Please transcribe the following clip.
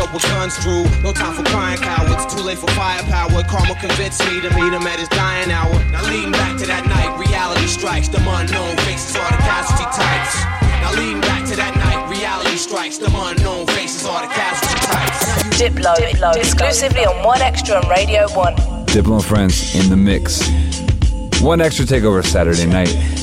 up with guns drew. No time for crying cowards, too late for firepower. Karma convinced me to meet him at his dying hour. Now leading back to that night, reality strikes. The unknown faces are the casualty types. Now leading back to that night, reality strikes. The unknown faces are the casualty types. Diplo, exclusively on 1Xtra and Radio 1. Diplo and Friends in the mix. 1Xtra takeover Saturday night.